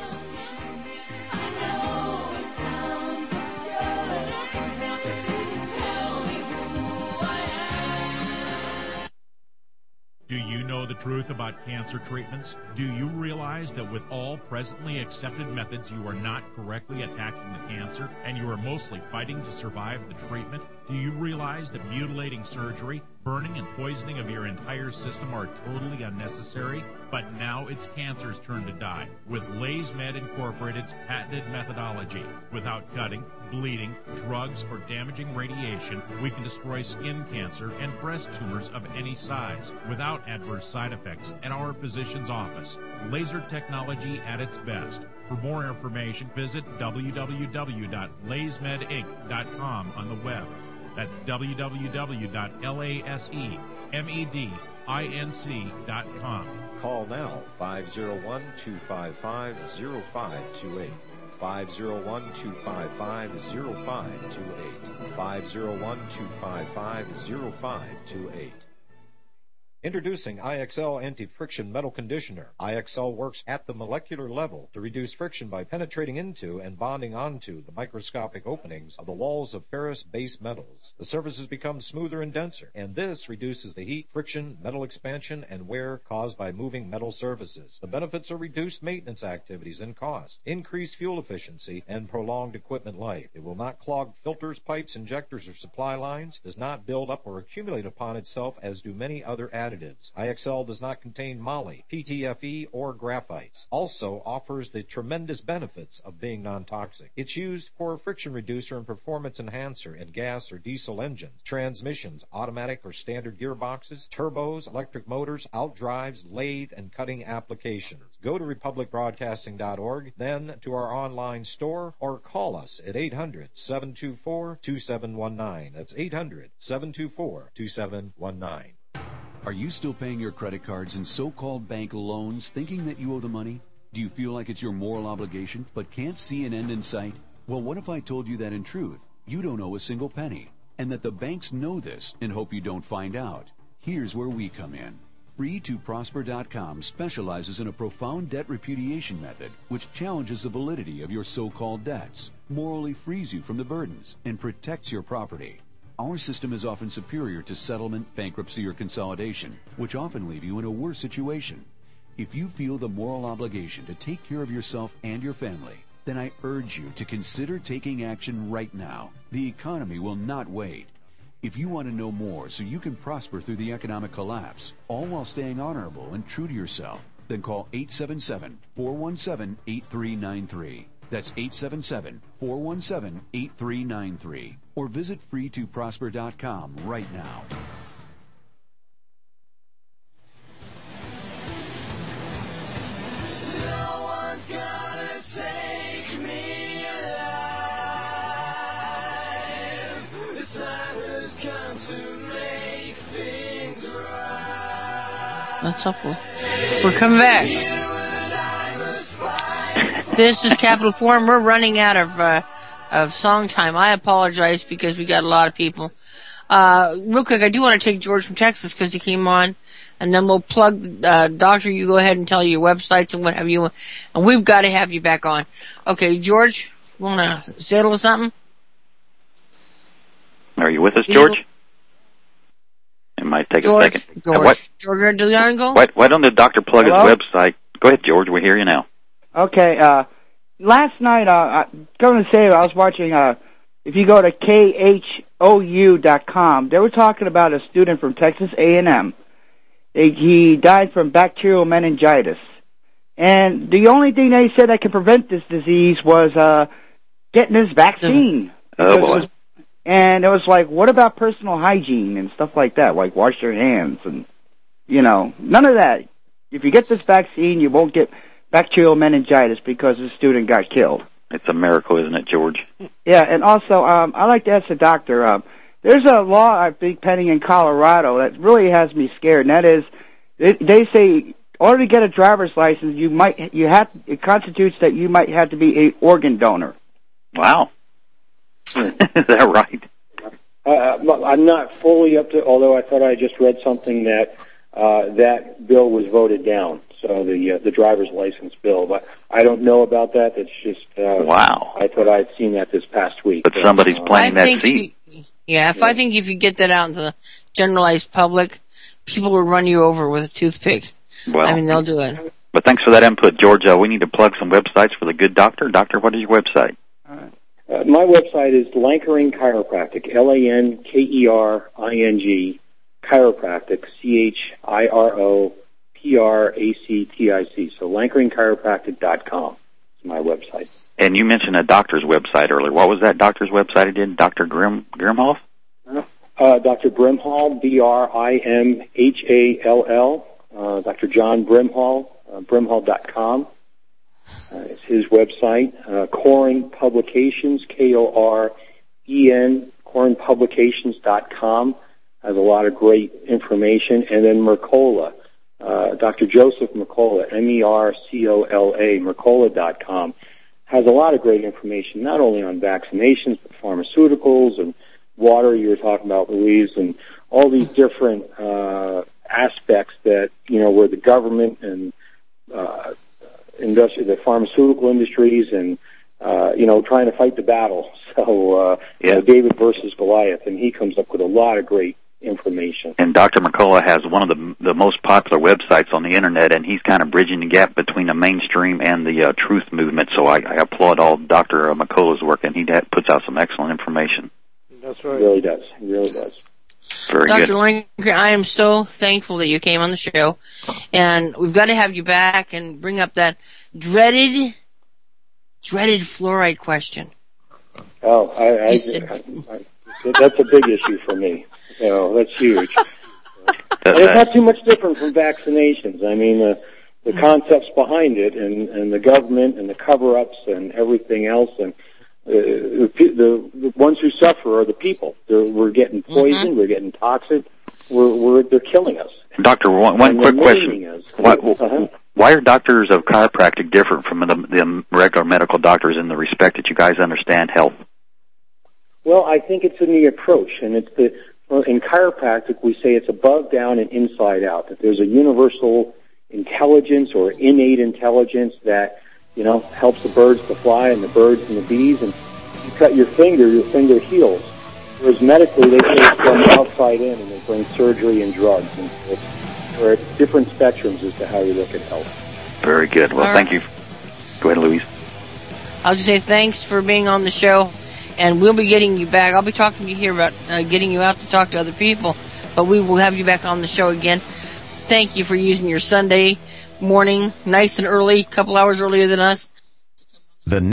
Do you know the truth about cancer treatments? Do you realize that with all presently accepted methods, you are not correctly attacking the cancer, and you are mostly fighting to survive the treatment? Do you realize that mutilating surgery, burning and poisoning of your entire system are totally unnecessary? But now it's cancer's turn to die with LaysMed Incorporated's patented methodology. Without cutting, bleeding, drugs, or damaging radiation, we can destroy skin cancer and breast tumors of any size without adverse side effects at our physician's office. Laser technology at its best. For more information, visit www.laysmedinc.com on the web. That's www.laysmedinc.com. Call now, 501-255-0528. 501-255-0528. 501-255-0528. Introducing IXL Anti-Friction Metal Conditioner. IXL works at the molecular level to reduce friction by penetrating into and bonding onto the microscopic openings of the walls of ferrous-based metals. The surfaces become smoother and denser, and this reduces the heat, friction, metal expansion, and wear caused by moving metal surfaces. The benefits are reduced maintenance activities and cost, increased fuel efficiency, and prolonged equipment life. It will not clog filters, pipes, injectors, or supply lines, does not build up or accumulate upon itself as do many other additives. IXL does not contain moly, PTFE, or graphites. Also offers the tremendous benefits of being non-toxic. It's used for a friction reducer and performance enhancer in gas or diesel engines, transmissions, automatic or standard gearboxes, turbos, electric motors, outdrives, lathe, and cutting applications. Go to republicbroadcasting.org, then to our online store, or call us at 800-724-2719. That's 800-724-2719. Are you still paying your credit cards and so-called bank loans thinking that you owe the money? Do you feel like it's your moral obligation but can't see an end in sight? Well, what if I told you that in truth, you don't owe a single penny, and that the banks know this and hope you don't find out? Here's where we come in. Free2Prosper.com specializes in a profound debt repudiation method which challenges the validity of your so-called debts, morally frees you from the burdens, and protects your property. Our system is often superior to settlement, bankruptcy, or consolidation, which often leave you in a worse situation. If you feel the moral obligation to take care of yourself and your family, then I urge you to consider taking action right now. The economy will not wait. If you want to know more so you can prosper through the economic collapse, all while staying honorable and true to yourself, then call 877-417-8393. That's 877-417-8393. Or visit free2prosper.com right now. No one's gonna take me alive. The time has come to make things right. That's helpful. We're coming back. This is Capital Forum. We're running out of song time. I apologize because we got a lot of people. Real quick, I do want to take George from Texas because he came on, and then we'll plug, Doctor, you go ahead and tell your websites and what have you, and we've got to have you back on. Okay, George, you want to say a little something? Are you with us, George? It might take a second. George DeLiongo? Why don't the doctor plug his website? Go ahead, George. We hear you now. Okay, last night, I'm going to say I was watching, if you go to khou.com, they were talking about a student from Texas A&M. He died from bacterial meningitis. And the only thing they said that could prevent this disease was getting this vaccine. Oh, boy. And it was like, what about personal hygiene and stuff like that, like wash your hands and, none of that. If you get this vaccine, you won't get bacterial meningitis because the student got killed. It's a miracle, isn't it, George? Yeah, and also, I'd like to ask the doctor, there's a law, I think, pending in Colorado that really has me scared, and that is, they say, in order to get a driver's license, it constitutes that you might have to be an organ donor. Wow. Is that right? I'm not fully up to, although I thought I just read something that that bill was voted down. So the driver's license bill, but I don't know about that. That's just wow. I thought I'd seen that this past week. But somebody's planting that seed. I think if you get that out into the generalized public, people will run you over with a toothpick. Well, I mean, they'll do it. But thanks for that input, George. We need to plug some websites for the good doctor. Doctor, what is your website? My website is Lankering Chiropractic, LANKERING, Chiropractic, CHIROPRACTIC. So LankeringChiropractic.com is my website. And you mentioned a doctor's website earlier. What was that doctor's website again? Dr. Grimhoff? Dr. Brimhall, BRIMHALL, Dr. John Brimhall, Brimhall.com. It's his website. Koren Publications, KOREN, KorenPublications.com has a lot of great information. And then Mercola, Dr. Joseph Mercola, MERCOLA, Mercola.com, has a lot of great information, not only on vaccinations, but pharmaceuticals and water you were talking about, Louise, and all these different aspects that, where the government and the pharmaceutical industries and, trying to fight the battle. So, David versus Goliath, and he comes up with a lot of great information. And Dr. Mercola has one of the most popular websites on the Internet, and he's kind of bridging the gap between the mainstream and the truth movement. So I applaud all Dr. Mercola's work, and he puts out some excellent information. That's right. He really does. He really does. Very Dr. good. Langer, I am so thankful that you came on the show, and we've got to have you back and bring up that dreaded fluoride question. Oh, that's a big issue for me. That's huge. And it's not too much different from vaccinations. I mean, the concepts behind it and the government and the cover-ups and everything else, and the ones who suffer are the people. We're getting poisoned. We're getting toxic. They're killing us. Doctor, one quick question. Why are doctors of chiropractic different from the regular medical doctors in the respect that you guys understand health? Well, I think it's in the approach, and in chiropractic we say it's above, down, and inside out. That there's a universal intelligence or innate intelligence that helps the birds to fly and the birds and the bees. And you cut your finger heals. Whereas medically, they say it's from outside in, and they bring surgery and drugs. And there are different spectrums as to how you look at health. Very good. Well, thank you. Go ahead, Louise. I'll just say thanks for being on the show, and we'll be getting you back. I'll be talking to you here about getting you out to talk to other people, but we will have you back on the show again. Thank you for using your Sunday morning, nice and early, a couple hours earlier than us,